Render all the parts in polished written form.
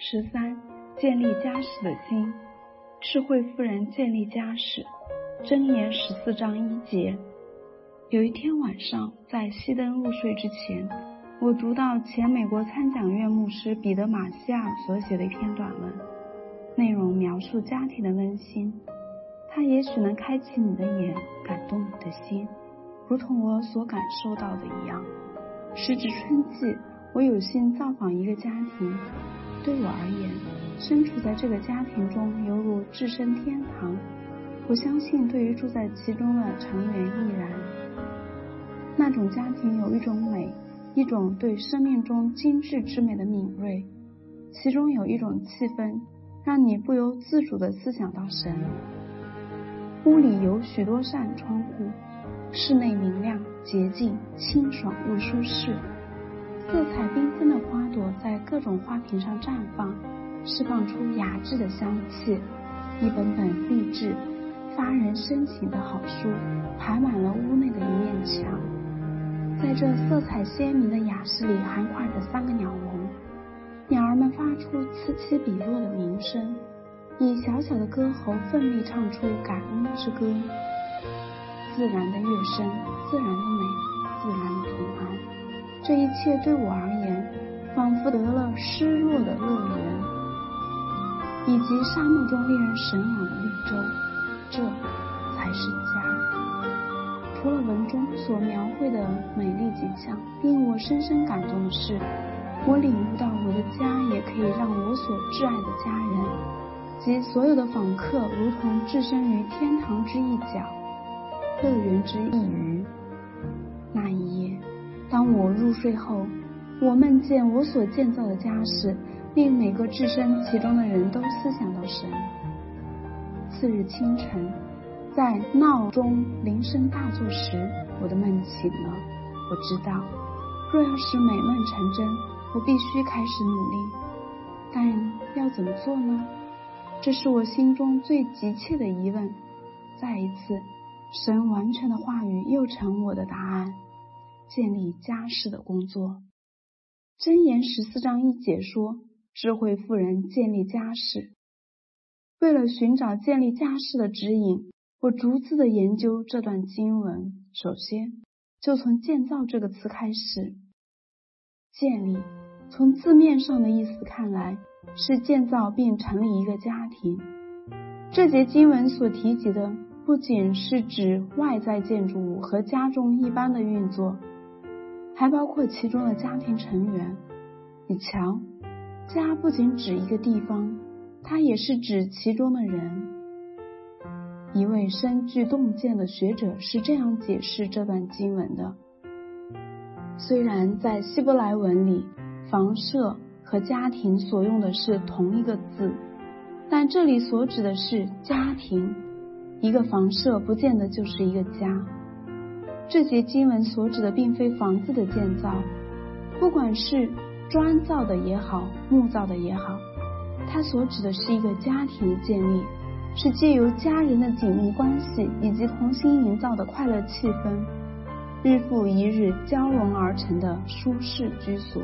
13. 建立家室的经。智慧妇人建立家室。箴言14章1节。有一天晚上，在熄灯入睡之前，我读到前美国参讲院牧师彼得·马西亚所写的一篇短文，内容描述家庭的温馨。它也许能开启你的眼，感动你的心，如同我所感受到的一样。时值春季，我有幸造访一个家庭，对我而言，身处在这个家庭中犹如置身天堂。我相信对于住在其中的成员亦然。那种家庭有一种美，一种对生命中精致之美的敏锐，其中有一种气氛，让你不由自主地思想到神。屋里有许多扇窗户，室内明亮、洁净、清爽又舒适。色彩缤纷的花朵在各种花瓶上绽放，释放出雅致的香气。一本本励志、发人深省的好书排满了屋内的一面墙。在这色彩鲜明的雅室里，还挂着3个鸟笼，鸟儿们发出此起彼落的鸣声，以小小的歌喉奋力唱出感恩之歌。自然的乐声，自然的美，自然的平安，这一切对我而言，仿佛得了失落的乐园，以及沙漠中令人神往的绿洲。这才是家。除了文中所描绘的美丽景象，令我深深感动的是，我领悟到我的家也可以让我所挚爱的家人及所有的访客如同置身于天堂之一角，乐园之一隅。那一夜，当我入睡后，我梦见我所建造的家室令每个置身其中的人都思想到神。次日清晨，在闹钟铃声大作时，我的梦醒了。我知道，若要使美梦成真，我必须开始努力。但要怎么做呢？这是我心中最急切的疑问。再一次，神完全的话语又成我的答案：建立家室的工作。箴言14章1节说，智慧妇人建立家室。为了寻找建立家室的指引，我逐字的研究这段经文。首先，就从建造这个词开始。建立，从字面上的意思看来，是建造并成立一个家庭。这节经文所提及的，不仅是指外在建筑物和家中一般的运作，还包括其中的家庭成员。你瞧，家不仅指一个地方，它也是指其中的人。一位深具洞见的学者是这样解释这段经文的：虽然在希伯来文里，房舍和家庭所用的是同一个字，但这里所指的是家庭。一个房舍不见得就是一个家。这节经文所指的并非房子的建造，不管是砖造的也好，木造的也好，它所指的是一个家庭的建立，是借由家人的紧密关系以及同心营造的快乐气氛，日复一日交融而成的舒适居所。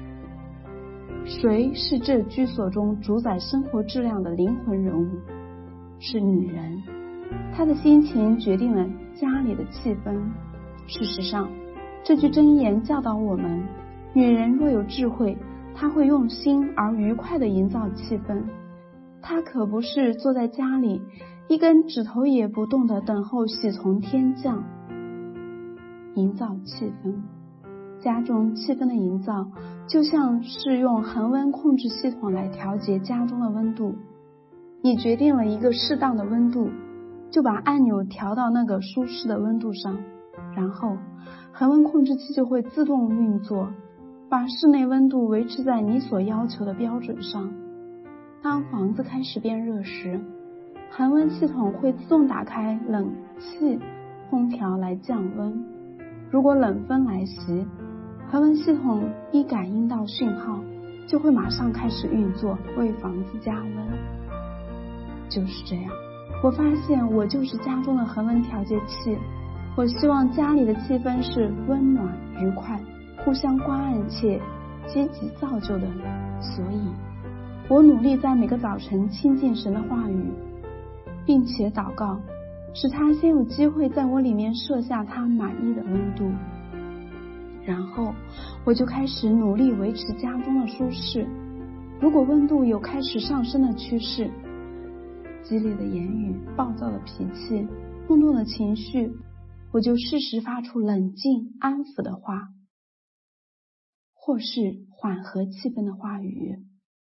谁是这居所中主宰生活质量的灵魂人物？是女人。她的心情决定了家里的气氛。事实上，这句箴言教导我们，女人若有智慧，她会用心而愉快地营造气氛。她可不是坐在家里一根指头也不动地等候喜从天降。营造气氛，家中气氛的营造就像是用恒温控制系统来调节家中的温度。你决定了一个适当的温度，就把按钮调到那个舒适的温度上，然后恒温控制器就会自动运作，把室内温度维持在你所要求的标准上。当房子开始变热时，恒温系统会自动打开冷气空调来降温。如果冷风来袭，恒温系统一感应到讯号，就会马上开始运作，为房子加温。就是这样，我发现我就是家中的恒温调节器。我希望家里的气氛是温暖、愉快、互相关爱且积极造就的，所以我努力在每个早晨亲近神的话语，并且祷告，使他先有机会在我里面设下他满意的温度。然后我就开始努力维持家中的舒适。如果温度有开始上升的趋势，激烈的言语、暴躁的脾气、冲动的情绪，我就适时发出冷静安抚的话，或是缓和气氛的话语，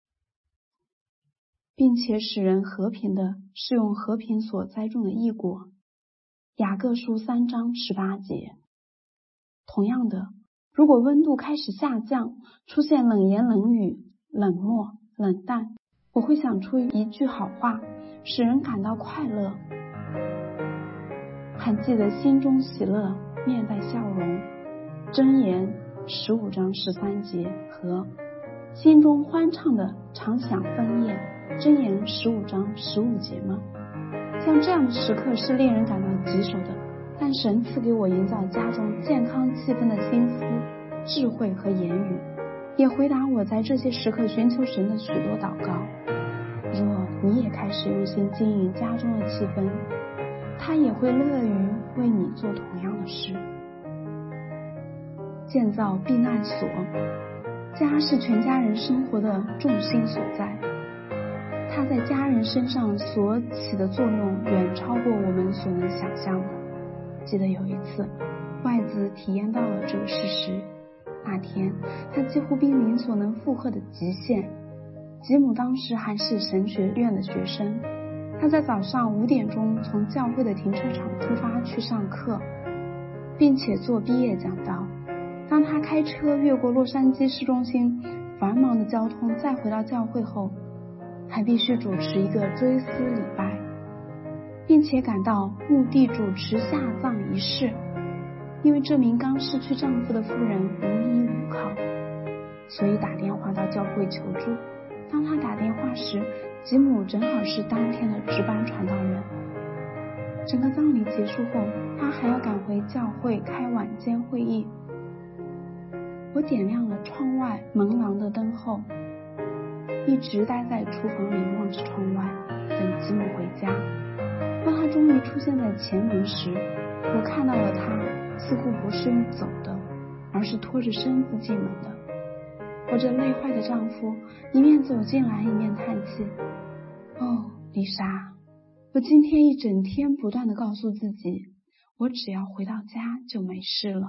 并且使人和平的是用和平所栽种的异果。雅各书3章18节。同样的，如果温度开始下降，出现冷言冷语、冷漠、冷淡，我会想出一句好话，使人感到快乐。还记得心中喜乐，面带笑容，箴言15章13节和心中欢畅的常享芬宴，箴言15章15节吗？像这样的时刻是令人感到棘手的，但神赐给我营造家中健康气氛的心思、智慧和言语，也回答我在这些时刻寻求神的许多祷告。若你也开始用心经营家中的气氛，他也会乐于为你做同样的事。建造避难所，家是全家人生活的重心所在，它在家人身上所起的作用远超过我们所能想象的。记得有一次，外子体验到了这个事实。那天，他几乎濒临所能负荷的极限。吉姆当时还是神学院的学生，他在早上5点钟从教会的停车场出发去上课，并且做毕业讲道。当他开车越过洛杉矶市中心繁忙的交通，再回到教会后，还必须主持一个追思礼拜，并且赶到墓地主持下葬仪式，因为这名刚失去丈夫的妇人无依无靠，所以打电话到教会求助。当他打电话时，吉姆正好是当天的值班传道人。整个葬礼结束后，他还要赶回教会开晚间会议。我点亮了窗外门廊的灯后，一直待在厨房里望着窗外，等吉姆回家。当他终于出现在前门时，我看到了他似乎不是用走的，而是拖着身子进门的。我这累坏的丈夫一面走进来，一面叹气：哦，丽莎，我今天一整天不断地告诉自己，我只要回到家就没事了。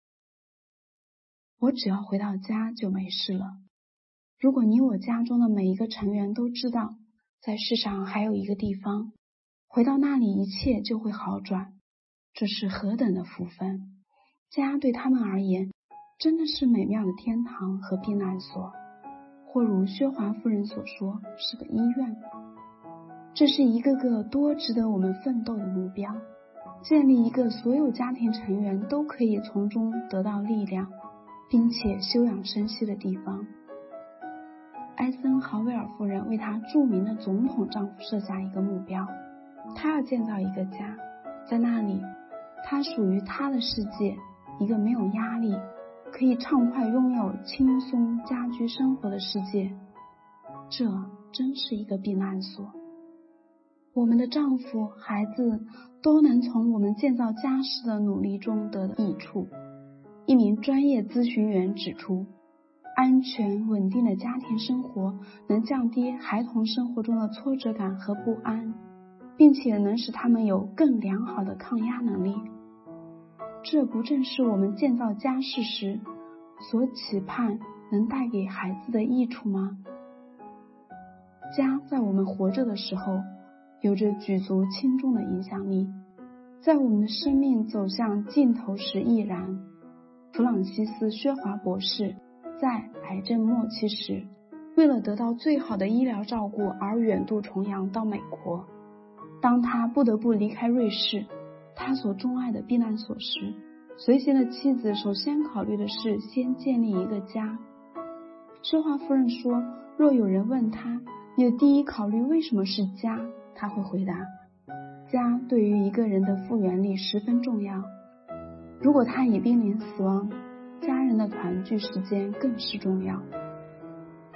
我只要回到家就没事了。如果你我家中的每一个成员都知道，在世上还有一个地方，回到那里一切就会好转，这是何等的福分！家对他们而言，真的是美妙的天堂和避难所，或如薛华夫人所说，是个医院。这是一个个多值得我们奋斗的目标，建立一个所有家庭成员都可以从中得到力量，并且休养生息的地方。艾森豪威尔夫人为她著名的总统丈夫设下一个目标，她要建造一个家，在那里，她属于她的世界，一个没有压力，可以畅快拥有轻松家居生活的世界。这真是一个避难所。我们的丈夫、孩子都能从我们建造家室的努力中得益处。一名专业咨询员指出，安全稳定的家庭生活能降低孩童生活中的挫折感和不安，并且能使他们有更良好的抗压能力。这不正是我们建造家室时所期盼能带给孩子的益处吗？家在我们活着的时候有着举足轻重的影响力，在我们的生命走向尽头时亦然。弗朗西斯·薛华博士在癌症末期时，为了得到最好的医疗照顾而远渡重洋到美国。当他不得不离开瑞士，他所钟爱的避难所时，随行的妻子首先考虑的是先建立一个家。薛华夫人说，若有人问他，你的第一考虑为什么是家，他会回答，家对于一个人的复原力十分重要。如果他已濒临死亡，家人的团聚时间更是重要。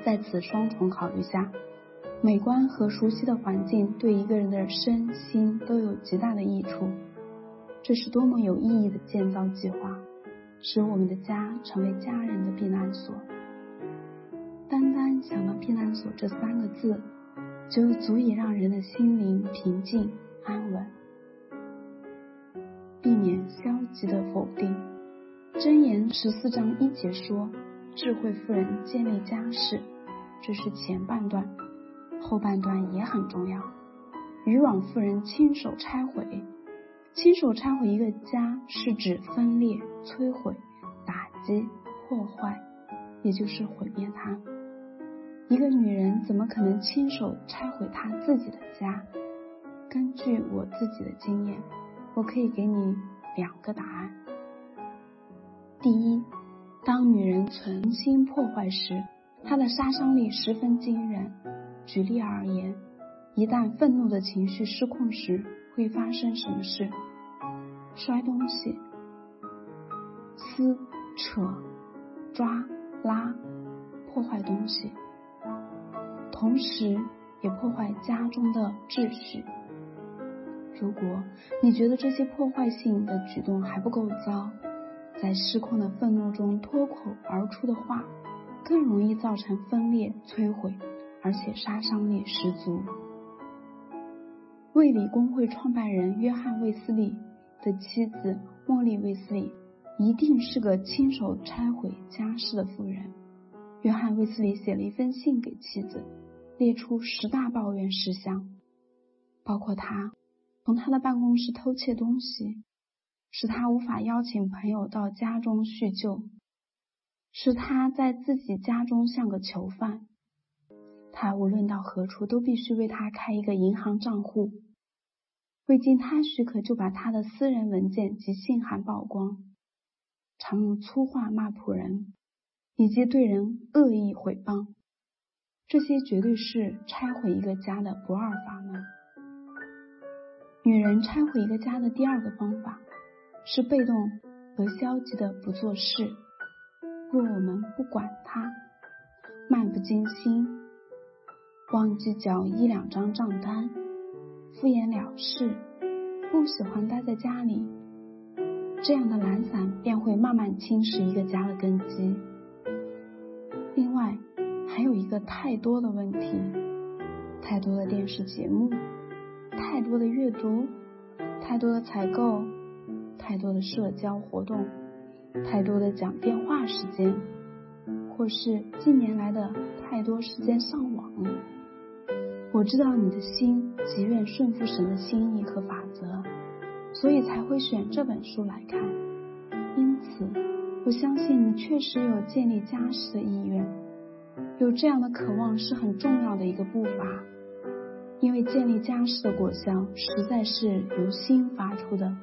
在此双重考虑下，美观和熟悉的环境对一个人的身心都有极大的益处。这是多么有意义的建造计划，使我们的家成为家人的避难所。单单想到避难所这3个字，就足以让人的心灵平静安稳。避免消极的否定。箴言14章1节说，智慧妇人建立家室，这是前半段，后半段也很重要。渔网妇人亲手拆毁。亲手拆毁一个家，是指分裂、摧毁、打击、破坏，也就是毁灭它。一个女人怎么可能亲手拆毁她自己的家？根据我自己的经验，我可以给你2个答案。第一，当女人存心破坏时，她的杀伤力十分惊人。举例而言，一旦愤怒的情绪失控时，会发生什么事？摔东西、撕、扯、抓、拉，破坏东西，同时也破坏家中的秩序。如果你觉得这些破坏性的举动还不够糟，在失控的愤怒中脱口而出的话，更容易造成分裂、摧毁，而且杀伤力十足。卫理公会创办人约翰·卫斯理的妻子茉莉·卫斯理一定是个亲手拆毁家室的妇人。约翰·卫斯理写了一封信给妻子，列出10大抱怨事项，包括他从他的办公室偷窃东西，使他无法邀请朋友到家中叙旧，使他在自己家中像个囚犯。他无论到何处都必须为他开一个银行账户，未经他许可就把他的私人文件及信函曝光，常用粗话骂仆人，以及对人恶意诽谤。这些绝对是拆毁一个家的不二法门。女人拆毁一个家的第2个方法是被动和消极的不做事。若我们不管它，漫不经心，忘记缴1-2张账单，敷衍了事，不喜欢待在家里，这样的懒散便会慢慢侵蚀一个家的根基。另外还有一个太多的问题，太多的电视节目，太多的阅读，太多的采购，太多的社交活动，太多的讲电话时间，或是近年来的太多时间上网。我知道你的心极愿顺服神的心意和法则，所以才会选这本书来看。因此我相信你确实有建立家室的意愿，有这样的渴望是很重要的一个步伐，因为建立家室的果效实在是由心发出的。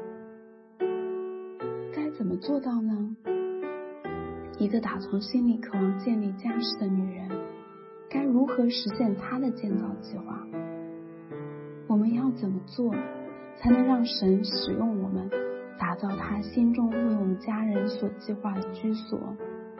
该怎么做到呢？一个打从心里渴望建立家室的女人，该如何实现她的建造计划？我们要怎么做才能让神使用我们，打造他心中为我们家人所计划的居所？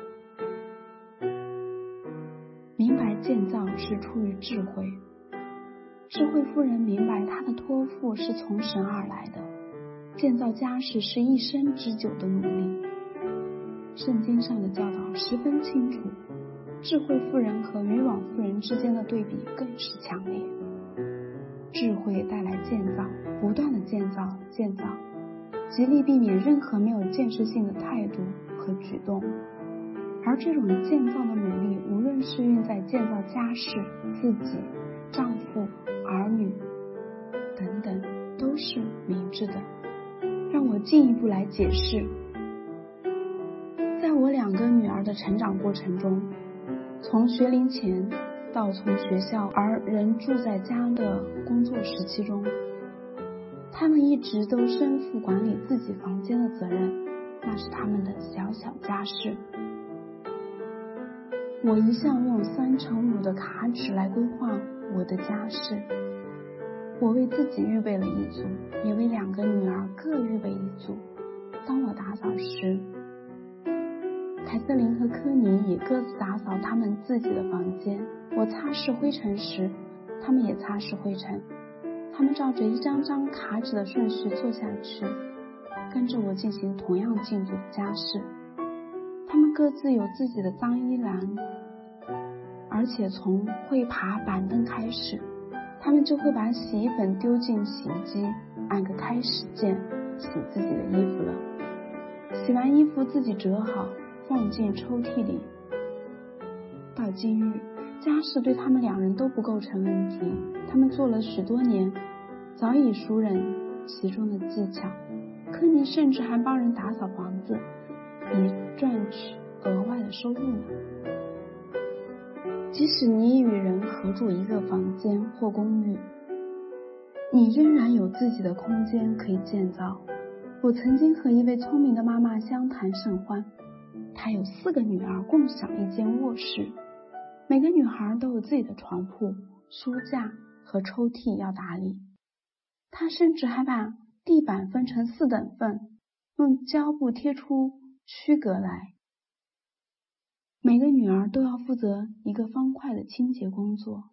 明白建造是出于智慧。智慧妇人明白她的托付是从神而来的，建造家室是一生之久的努力。圣经上的教导十分清楚，智慧妇人和渔网妇人之间的对比更是强烈。智慧带来建造，不断的建造，极力避免任何没有建设性的态度和举动。而这种建造的努力，无论是用在建造家室、自己、丈夫、儿女等等，都是明智的。让我进一步来解释。在我2个女儿的成长过程中，从学龄前到从学校而仍住在家的工作时期中，她们一直都身负管理自己房间的责任，那是她们的小小家事。我一向用3×5的卡尺来规划我的家事，我为自己预备了一组，也为2个女儿各预备一组。当我打扫时， 凯瑟琳和科尼也各自打扫他们自己的房间。我擦拭灰尘时，他们也擦拭灰尘。他们照着一张张卡纸的顺序做下去，跟着我进行同样进度的家事。他们各自有自己的脏衣篮，而且从会爬板凳开始，他们就会把洗衣粉丢进洗衣机，按个开始键洗自己的衣服了。洗完衣服自己折好，放进抽屉里。到今日，家事对他们两人都不构成问题，他们做了许多年，早已熟稔其中的技巧。科尼甚至还帮人打扫房子，以赚取额外的收入呢。即使你与人合住一个房间或公寓，你仍然有自己的空间可以建造。我曾经和一位聪明的妈妈相谈甚欢，她有4个女儿共享一间卧室，每个女孩都有自己的床铺、书架和抽屉要打理。她甚至还把地板分成4等份，用胶布贴出区隔来。每个女儿都要负责一个方块的清洁工作。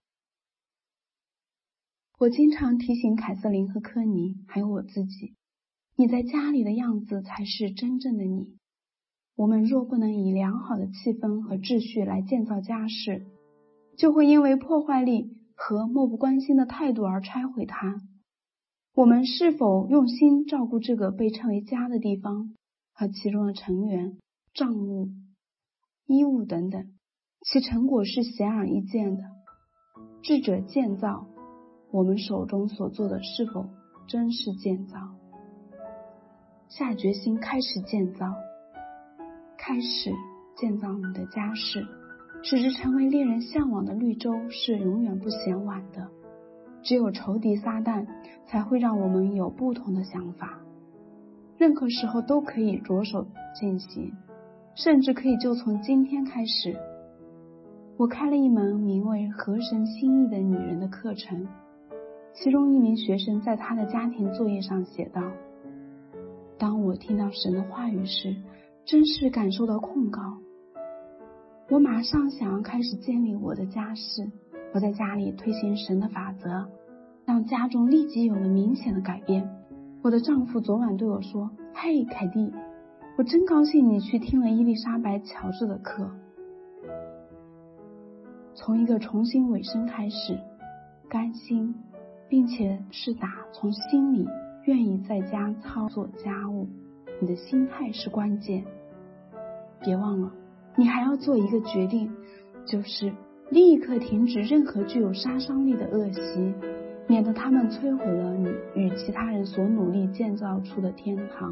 我经常提醒凯瑟琳和科尼，还有我自己，你在家里的样子才是真正的你。我们若不能以良好的气氛和秩序来建造家事，就会因为破坏力和漠不关心的态度而拆毁它。我们是否用心照顾这个被称为家的地方和其中的成员、账务、衣物等等，其成果是显而易见的。智者建造，我们手中所做的是否真是建造？下决心开始建造，开始建造你的家事，使之成为令人向往的绿洲是永远不嫌晚的。只有仇敌撒旦才会让我们有不同的想法。任何时候都可以着手进行，甚至可以就从今天开始。我开了一门名为《合神心意的女人》的课程，其中一名学生在他的家庭作业上写道：当我听到神的话语时，真是感受到控告。我马上想要开始建立我的家事，我在家里推行神的法则，让家中立即有了明显的改变。我的丈夫昨晚对我说：嘿，凯蒂，我真高兴你去听了伊丽莎白·乔治的课。从一个重新委身开始，甘心，并且是打从心里愿意在家操作家务，你的心态是关键。别忘了，你还要做一个决定，就是立刻停止任何具有杀伤力的恶习，免得他们摧毁了你与其他人所努力建造出的天堂。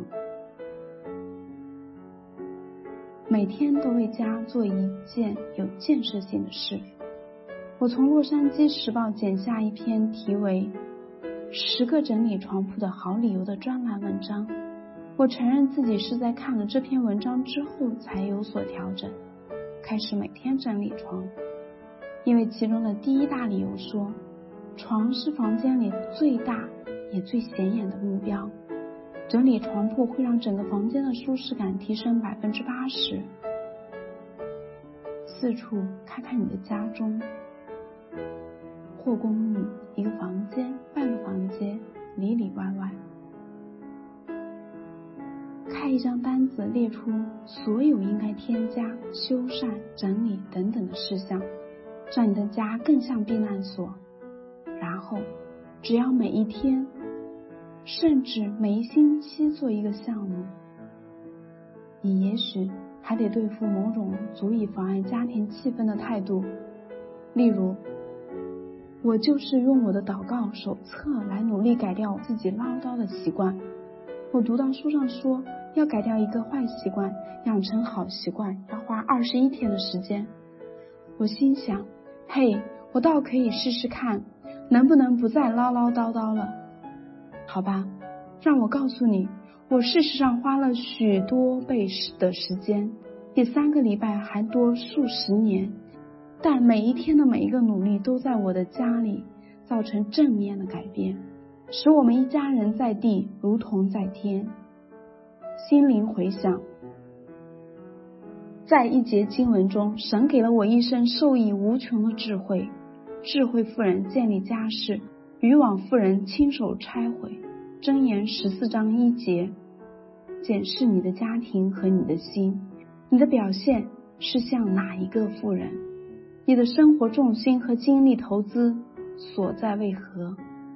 每天都为家做一件有建设性的事。我从洛杉矶时报剪下一篇题为10个整理床铺的好理由的专栏文章。我承认自己是在看了这篇文章之后才有所调整，开始每天整理床。因为其中的第一大理由说，床是房间里最大也最显眼的目标，整理床铺会让整个房间的舒适感提升80%。四处看看你的家中或公寓，一个房间、半个房间，里里外外，开一张单子，列出所有应该添加、修缮、整理等等的事项，让你的家更像避难所。然后只要每一天甚至每一星期做一个项目，你也许还得对付某种足以妨碍家庭气氛的态度。例如，我就是用我的祷告手册来努力改掉自己唠叨的习惯。我读到书上说，要改掉一个坏习惯，养成好习惯要花21天的时间。我心想，嘿，我倒可以试试看，能不能不再唠唠叨叨了。好吧，让我告诉你，我事实上花了许多倍的时间，比3个礼拜还多数十年，但每一天的每一个努力都在我的家里造成正面的改变，使我们一家人在地如同在天。心灵回响， 在一节经文中，神给了我一生受益无穷的智慧。智慧妇人建立家室，渔网妇人亲手拆毁。箴言14章1节。检视你的家庭和你的心，你的表现是像哪一个妇人？你的生活重心和精力投资所在为何？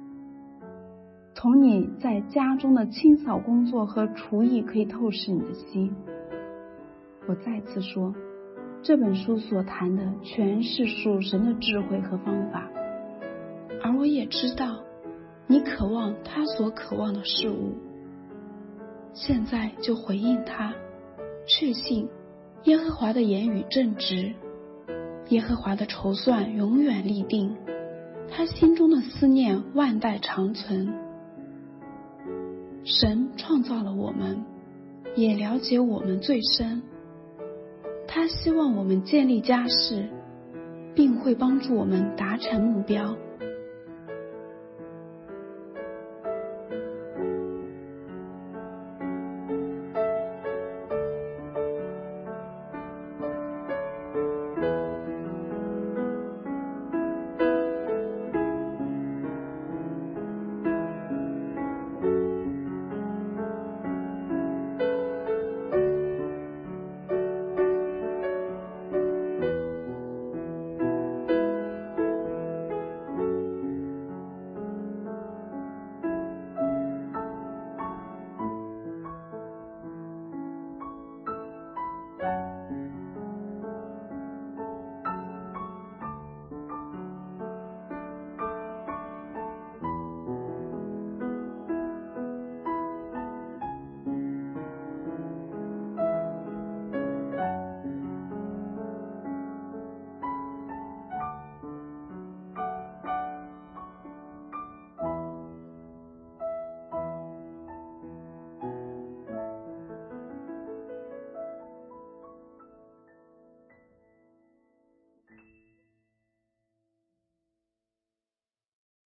从你在家中的清扫工作和厨艺可以透视你的心。我再次说，这本书所谈的全是属神的智慧和方法，而我也知道你渴望他所渴望的事物。现在就回应他，确信耶和华的言语正直，耶和华的筹算永远立定，他心中的思念万代长存。神创造了我们，也了解我们最深，他希望我们建立家室，并会帮助我们达成目标。